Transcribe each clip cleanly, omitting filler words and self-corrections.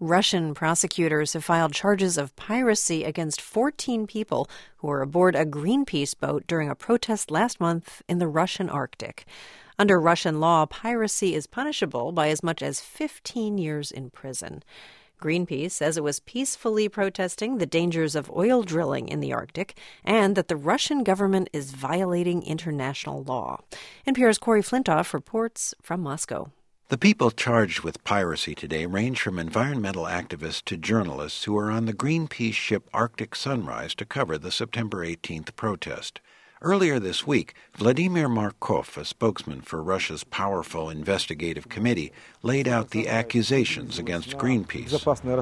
Russian prosecutors have filed charges of piracy against 14 people who were aboard a Greenpeace boat during a protest last month in the Russian Arctic. Under Russian law, piracy is punishable by as much as 15 years in prison. Greenpeace says it was peacefully protesting the dangers of oil drilling in the Arctic and that the Russian government is violating international law. NPR's Corey Flintoff reports from Moscow. The people charged with piracy today range from environmental activists to journalists who are on the Greenpeace ship Arctic Sunrise to cover the September 18th protest. Earlier this week, Vladimir Markov, a spokesman for Russia's powerful investigative committee, laid out the accusations against Greenpeace.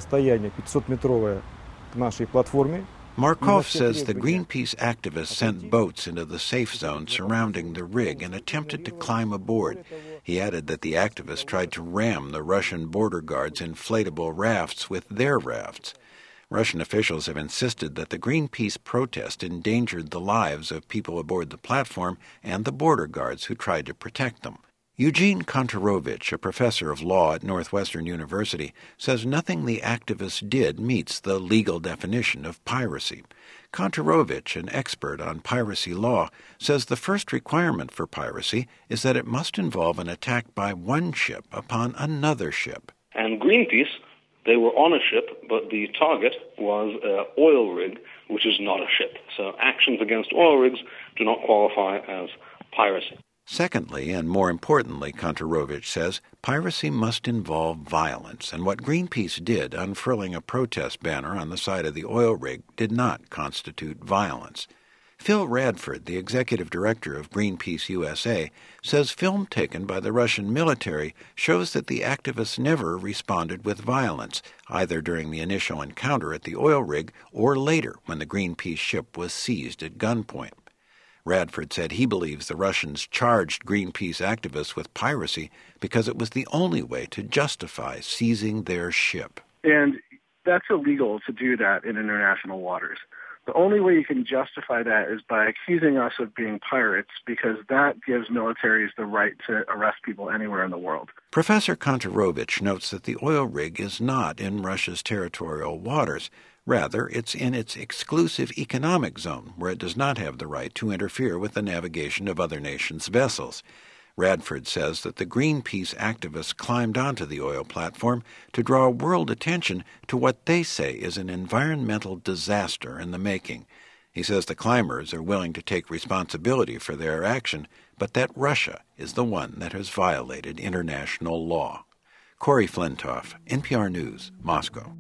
Markov says the Greenpeace activists sent boats into the safe zone surrounding the rig and attempted to climb aboard. He added that the activists tried to ram the Russian border guards' inflatable rafts with their rafts. Russian officials have insisted that the Greenpeace protest endangered the lives of people aboard the platform and the border guards who tried to protect them. Eugene Kontorovich, a professor of law at Northwestern University, says nothing the activists did meets the legal definition of piracy. Kontorovich, an expert on piracy law, says the first requirement for piracy is that it must involve an attack by one ship upon another ship. And Greenpeace, they were on a ship, but the target was an oil rig, which is not a ship. So actions against oil rigs do not qualify as piracy. Secondly, and more importantly, Kontorovich says, piracy must involve violence, and what Greenpeace did, unfurling a protest banner on the side of the oil rig, did not constitute violence. Phil Radford, the executive director of Greenpeace USA, says film taken by the Russian military shows that the activists never responded with violence, either during the initial encounter at the oil rig or later when the Greenpeace ship was seized at gunpoint. Radford said he believes the Russians charged Greenpeace activists with piracy because it was the only way to justify seizing their ship. And that's illegal to do that in international waters. The only way you can justify that is by accusing us of being pirates, because that gives militaries the right to arrest people anywhere in the world. Professor Kontorovich notes that the oil rig is not in Russia's territorial waters. Rather, it's in its exclusive economic zone, where it does not have the right to interfere with the navigation of other nations' vessels. Radford says that the Greenpeace activists climbed onto the oil platform to draw world attention to what they say is an environmental disaster in the making. He says the climbers are willing to take responsibility for their action, but that Russia is the one that has violated international law. Corey Flintoff, NPR News, Moscow.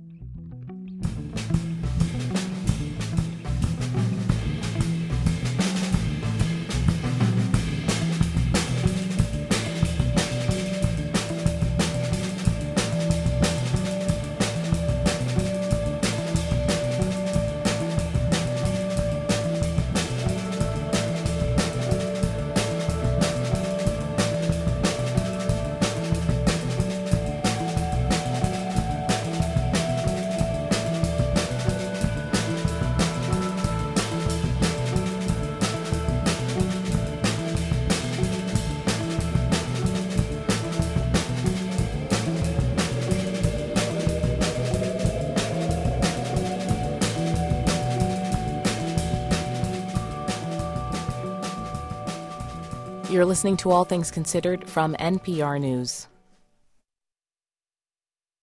You're listening to All Things Considered from NPR News.